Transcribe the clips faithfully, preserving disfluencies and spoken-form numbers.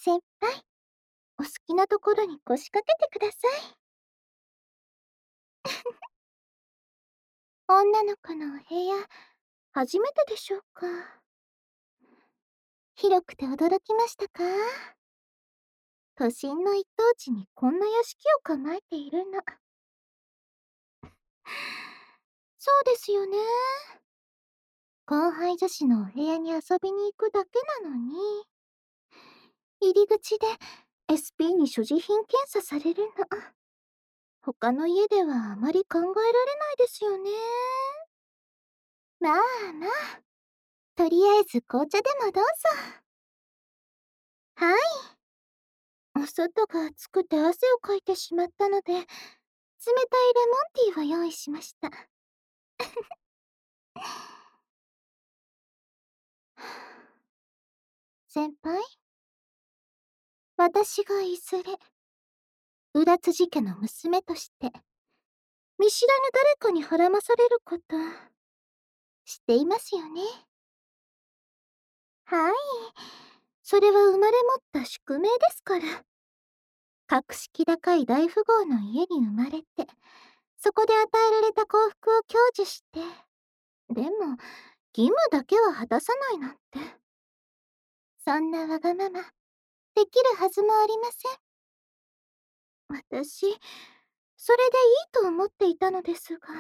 先輩、お好きなところに腰掛けてください。女の子のお部屋、初めてでしょうか？広くて驚きましたか？都心の一等地にこんな屋敷を構えているの。そうですよね。後輩女子のお部屋に遊びに行くだけなのに、入り口で エスピー に所持品検査されるの。他の家ではあまり考えられないですよね。まあまあ、とりあえず紅茶でもどうぞ。はい。お外が暑くて汗をかいてしまったので、冷たいレモンティーを用意しました。先輩、私がいずれ、浦辻家の娘として、見知らぬ誰かに孕まされること、知っていますよね。はい。それは生まれ持った宿命ですから。格式高い大富豪の家に生まれて、そこで与えられた幸福を享受して、でも、義務だけは果たさないなんて。そんなわがまま、できるはずもありません。私、それでいいと思っていたのですが。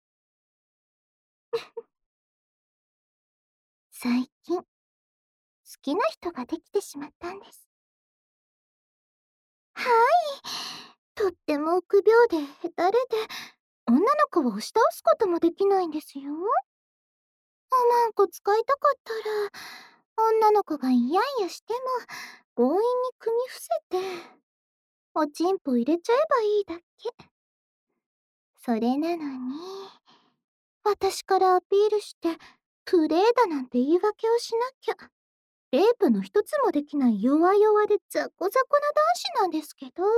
最近、好きな人ができてしまったんです。はい。とっても臆病でヘタレで、女の子を押し倒すこともできないんですよ。おまんこ使いたかったら、女の子がイヤイヤしても、強引に組み伏せて、おちんぽ入れちゃえばいいだけ。それなのに、私からアピールして、プレーだなんて言い訳をしなきゃ。レイプの一つもできない弱々でザコザコな男子なんですけど。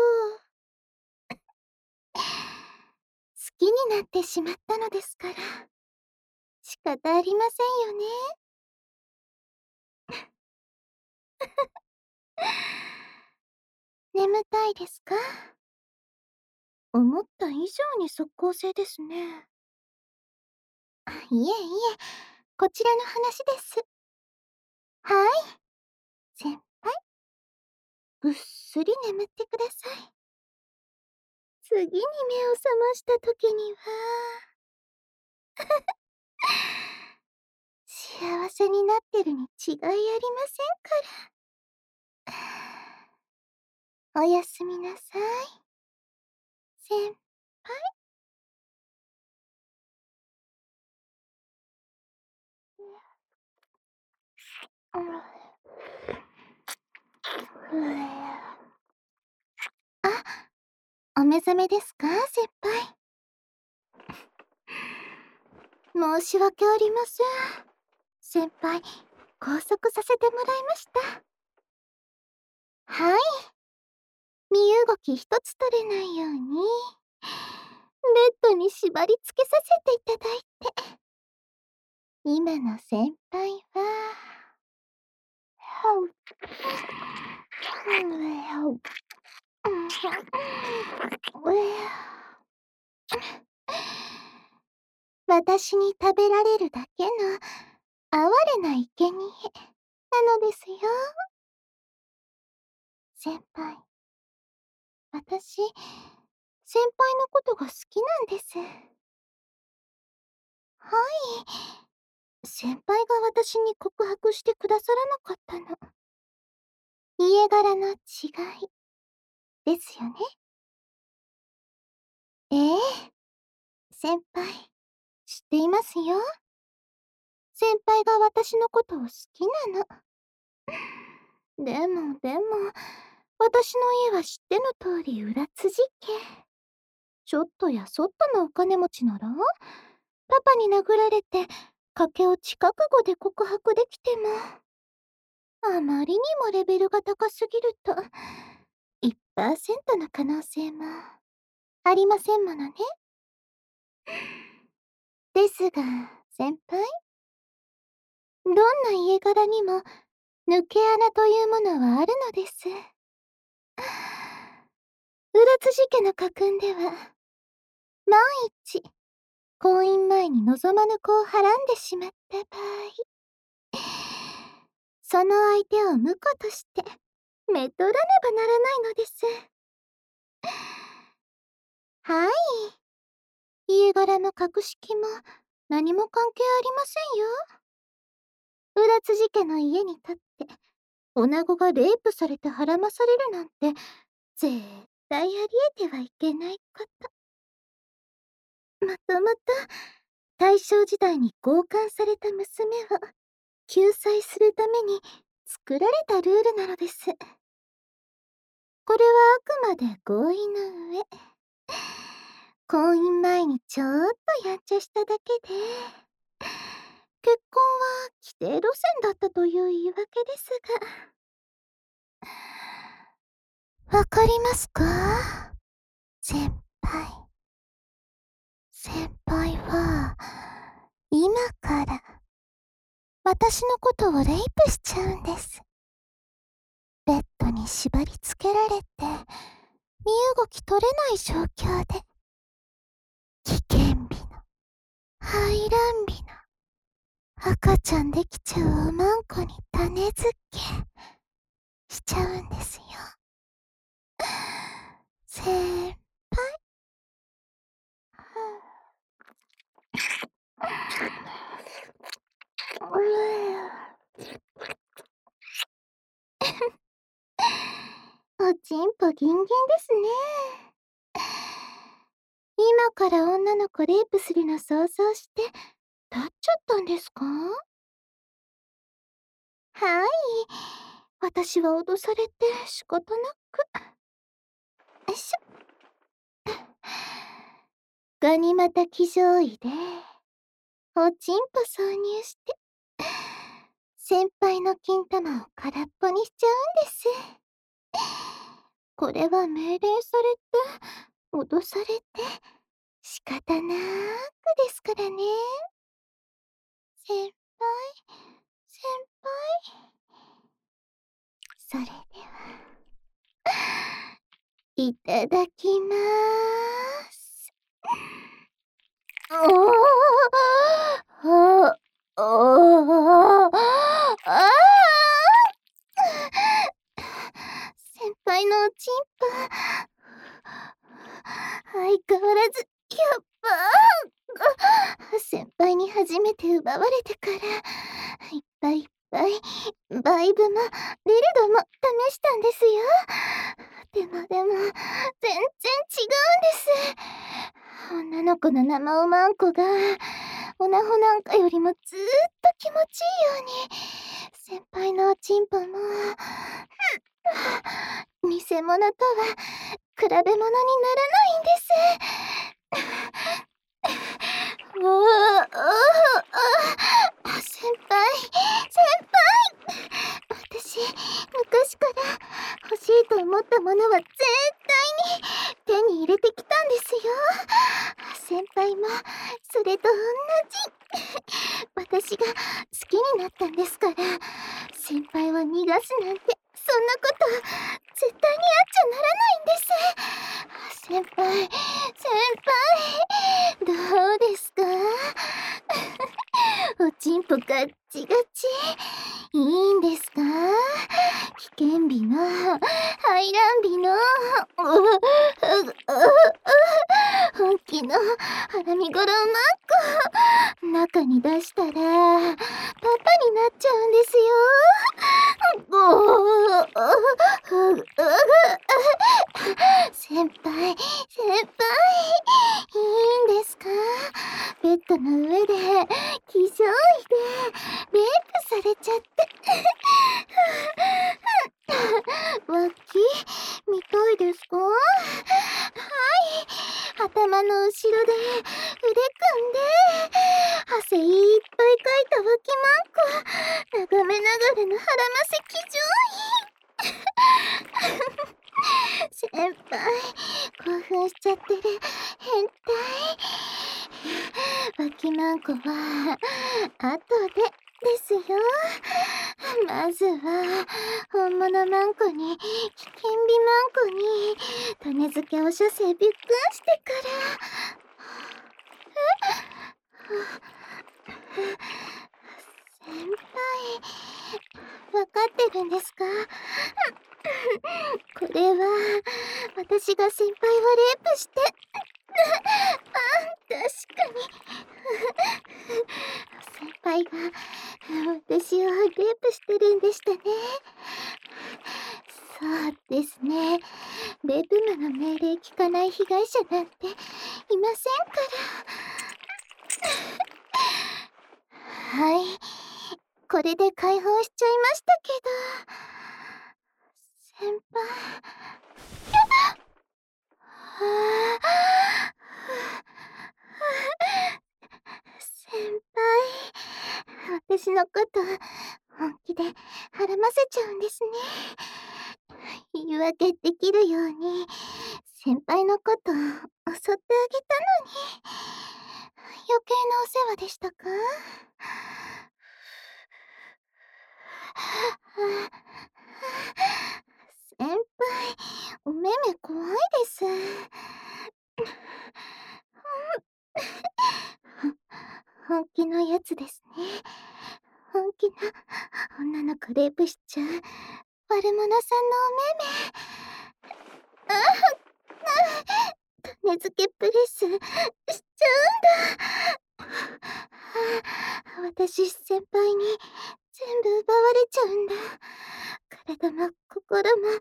好きになってしまったのですから、仕方ありませんよね。眠たいですか？思った以上に即効性ですね。あ、いえいえ、こちらの話です。はい、先輩、ぐっすり眠ってください。次に目を覚ました時には幸せになってるに違いありませんから。おやすみなさい、先輩。あ、お目覚めですか、先輩。申し訳ありません。先輩、拘束させてもらいました。はい。身動き一つ取れないように、ベッドに縛り付けさせていただいて。今の先輩は、私に食べられるだけの哀れな生贄なのですよ。先輩、私、先輩のことが好きなんです。はい。先輩が私に告白してくださらなかったの。家柄の違いですよね。ええ、先輩、知っていますよ。先輩が私のことを好きなの。でもでも、私の家は知っての通り裏辻家。ちょっとやそっとのお金持ちなら、パパに殴られて、駆け落ち覚悟で告白できても、あまりにもレベルが高すぎると、いちパーセント の可能性もありませんものね。ですが、先輩、どんな家柄にも抜け穴というものはあるのです。うらつじ家の家訓では、万一、婚姻前に望まぬ子をはらんでしまった場合、その相手を婿としてめとらねばならないのです。はい。家柄も格式も何も関係ありませんよ。浦辻家の家に立って、女子がレイプされてはらまされるなんて、絶対ありえてはいけないこと。もともと、大正時代に強姦された娘を救済するために作られたルールなのです。これはあくまで合意の上、婚姻前にちょっとやんちゃしただけで、結婚は規定路線だったという言い訳ですが。わかりますか？先輩。先輩は、今から、私のことをレイプしちゃうんです。ベッドに縛り付けられて、身動き取れない状況で、危険日の、排卵日の、赤ちゃんできちゃうおまんこに種付けしちゃうんですよ。先輩。おちんぽギンギンですね。今から女の子レイプするの想像して立っちゃったんですか？はい。私は脅されて仕方なく。よいしょ。ガニ股騎乗位で、おちんぽ挿入して、先輩の金玉を空っぽにしちゃうんです。これは命令されて、脅されて、仕方なーくですからね。先輩、先輩。それでは、いただきまーす。おーあおーあ先輩のおちんぽ、相変わらず、やっばー先輩に初めて奪われてから、いっぱいいっぱい、バイブも、リルドも試したんですよ。でもでも、全然違うんです。女の子の生おまんこが、オナホなんかよりもずーっと気持ちいいように、先輩のおちんぽも、偽物とは比べ物にならないんです。おおおお先輩、先輩私、昔から欲しいと思ったものは絶対に手に入れてきたんですよ。先輩もそれと同じ。私が好きになったんですから、先輩を逃がすなんて、そんなこと絶対にあっちゃならないんです。先輩、先輩、どうですか？おちんぽガッチガチ。いいんですか？危険日の、排卵日の、本気の腹見頃マンコ、中に出したら、パパになっちゃうんですよ。先輩、先輩、いいんですか？ベッドの上で、騎乗位で、レイプされちゃって。わっき、見たいですか？はい。頭の後ろで、腕組んで、汗いっぱいかいたわきまんこ、眺めながらの腹ませ騎乗位。先輩、興奮しちゃってる変態。わきまんこは、後でですよ。 まずは本物マンコに危険美マンコに種付けおしゃせびっくんしてから先輩、わかってるんですか？これは私が先輩をレイプして確かに先輩が私をレイプしてるんでしたね。そうですね。レイプ魔の命令聞かない被害者なんていませんから。はい、これで解放しちゃいましたけど、先輩。はあ、先輩、私のこと本気で孕ませちゃうんですね。言い訳できるように先輩のこと襲ってあげたのに余計なお世話でしたか？先輩、お目目怖いです。本気のやつですね。本気な女の子レイプしちゃう悪者さんのお目目。ああ、種付けプレスしちゃうんだ。私先輩に全部奪われちゃうんだ。体も心もお金も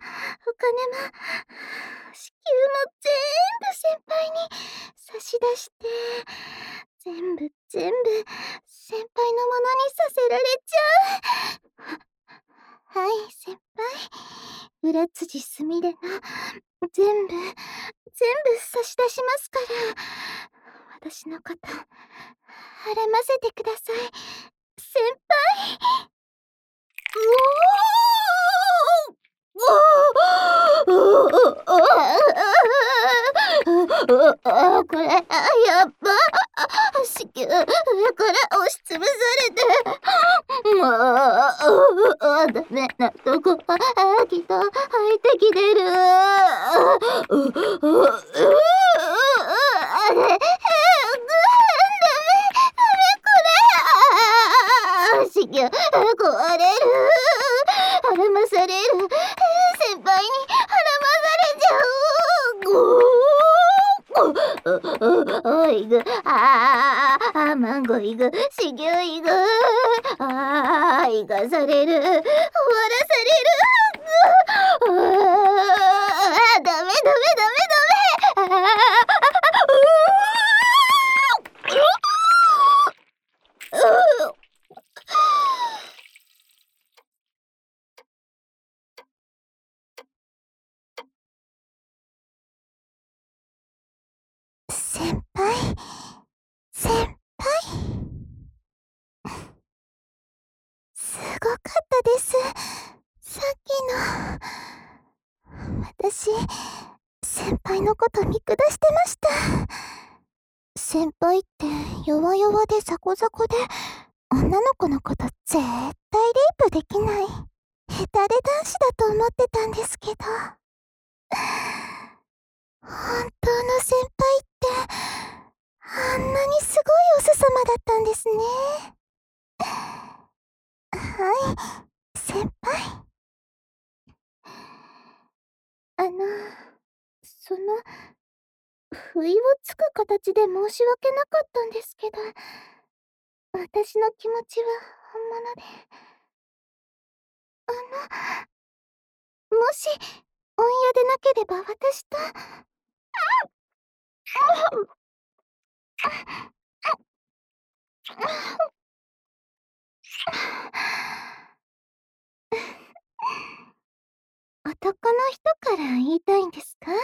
子宮も全部先輩に差し出して全部全部先輩のものにさせられちゃう。はい先輩、裏辻すみれの全部全部差し出しますから私のこと孕ませてください先輩。これやば子宮上から押しつぶされてもうダメなとこきっと入ってきてる。あれ子宮壊れる孕まされる先輩に孕まされちゃう。おいぐああマンゴイグ子宮イグああ生かされる終わらされるあダメダメダメダメあ先輩先輩すごかったです。さっきの私先輩のこと見下してました。先輩って弱々でザコザコで女の子のこと絶対レイプできないヘタレ男子だと思ってたんですけど本当の先輩ってあんなにすごいおすさまだったんですね。はい先輩。あのその不意をつく形で申し訳なかったんですけど私の気持ちは本物であのもしお嫌でなければ私と男の人から言いたいんですか？はい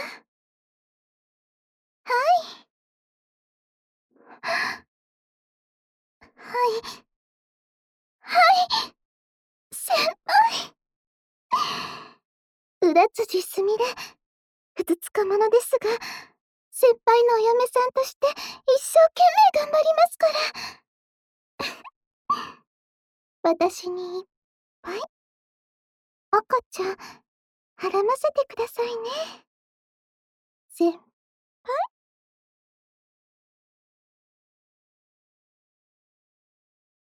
はいはい先輩。裏辻すみれふつつか者ですが先輩のお嫁さんとして一生懸命頑張りますから私に輩？赤ちゃん、はらませてくださいね。先輩？